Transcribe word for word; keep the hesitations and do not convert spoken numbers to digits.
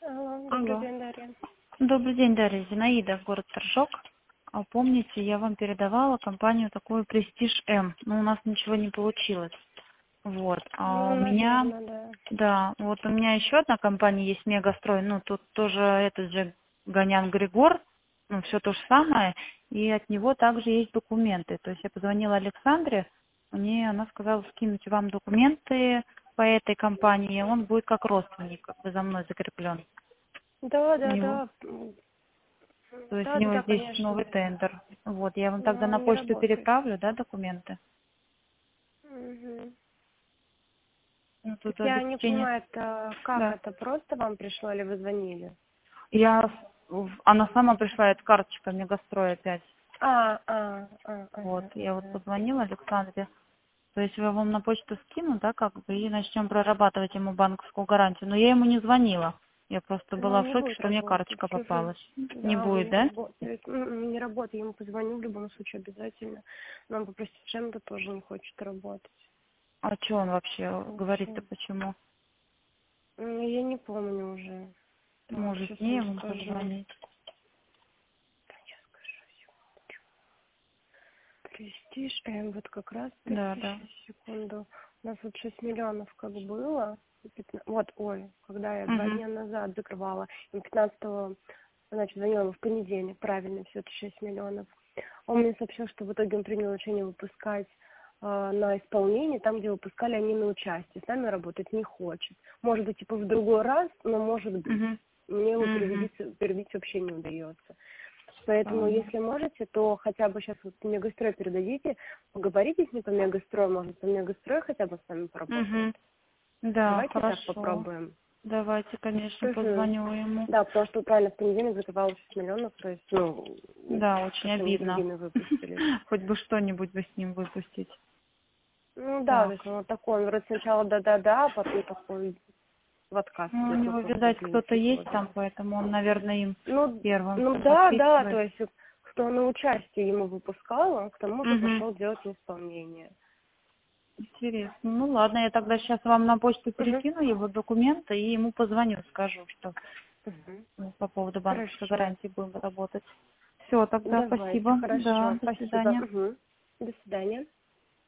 Алло, добрый Алло. день, Дарья. Добрый день, Дарья. Зинаида, город Торжок. А помните, я вам передавала компанию такую Престиж М, но у нас ничего не получилось. Вот. А Ну, у меня, наверное, да. да, вот у меня еще одна компания есть, Мегастрой, ну тут тоже этот же Гонян Григор, ну все то же самое, и от него также есть документы. То есть я позвонила Александре, мне она сказала скинуть вам документы по этой компании, он будет как родственник, как бы за мной закреплен. Да, У да, него да. М, То есть у Да, да, него да, здесь конечно. новый тендер. Вот, я вам Но тогда на он не почту работает. переправлю, да, документы? Мгм. Ну, Так тут я не обеспечение. понимаю, это как Да. это? Просто вам пришло или вы звонили? Я, в- она сама пришла, это карточка Мегастрой опять. А, а, а, Вот, ага, я вот ага. позвонила Александре. То есть я вам на почту скину, да, как бы, и начнем прорабатывать ему банковскую гарантию. Но я ему не звонила. Я просто Но была он в не шоке, будет что мне работать. карточка попалась. Не Да, он будет, не да? работает. М, Не работает, я ему позвоню в любом случае обязательно. Но он попросит чем-то тоже не хочет работать. А что он вообще говорит-то, Вообще. почему? М, Я не помню уже. Так, Может, сейчас не вам ему скажу. позвонить? Сейчас скажу. Престиж, М, вот как раз Да, таки, да. сейчас, секунду. У нас вот шесть миллионов как было. пятна- Вот, ой, когда я два Угу. дня назад закрывала, им пятнадцатого, значит, звонила ему в понедельник, правильно, все это шесть миллионов. Он мне сообщил, что в итоге он принял решение выпускать э, на исполнение, там, где выпускали они на участие. С нами работать не хочет. Может быть, типа в другой раз, но может быть. Угу. Мне его Угу. переводить, переводить вообще не удается. Поэтому, Ладно. если можете, то хотя бы сейчас вот Мегастрой передадите, поговорите с ним по Мегастрою, может, по Мегастрою хотя бы с вами поработает. Угу. Да, Давайте так хорошо. попробуем. Давайте, конечно, Угу. позвоню ему. Да, потому что правильно в понедельник закрывалось шесть миллионов, то есть, ну, Да, очень как-то не обидно. едино выпустили. Хоть бы что-нибудь бы с ним выпустить. Ну да, то Так. есть он вот такой, он вроде сначала да-да-да, а потом такой в отказ Ну, у идет на него, сотовый видать, клиент кто-то есть сегодня. там, поэтому он, наверное, им Ну, первым ну все да, да, то подписывает. есть кто на участие ему выпускал, он к тому же Угу. пошел делать исполнение. Интересно. Ну ладно, я тогда сейчас вам на почту Угу. перекину его документы и ему позвоню, скажу, что Угу. ну, по поводу банковской Хорошо. гарантии будем работать. Все, тогда Давайте, спасибо. Да, хорошо. до Спасибо. свидания. Угу. До свидания.